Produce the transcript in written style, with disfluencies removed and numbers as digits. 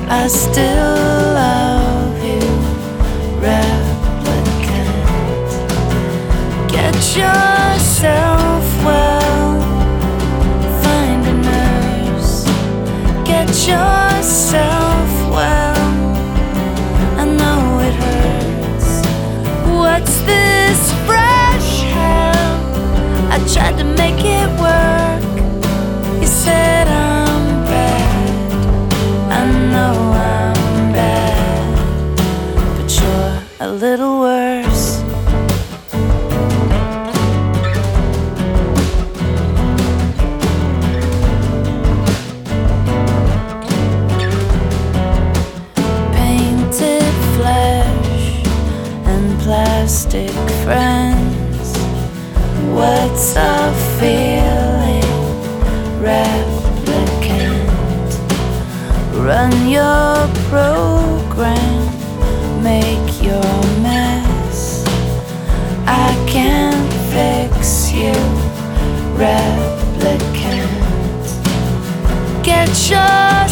I still love you, replicant. Get yourself well, find a nurse. Get yourself well, I know it hurts. What's this fresh hell? I tried to make it work. You said I'm bad, I know I'm bad, but you're a little worse. Painted flesh and plastic friends. What's a feeling, replicant? Run your program, make your mess. I can't fix you, replicant. Get your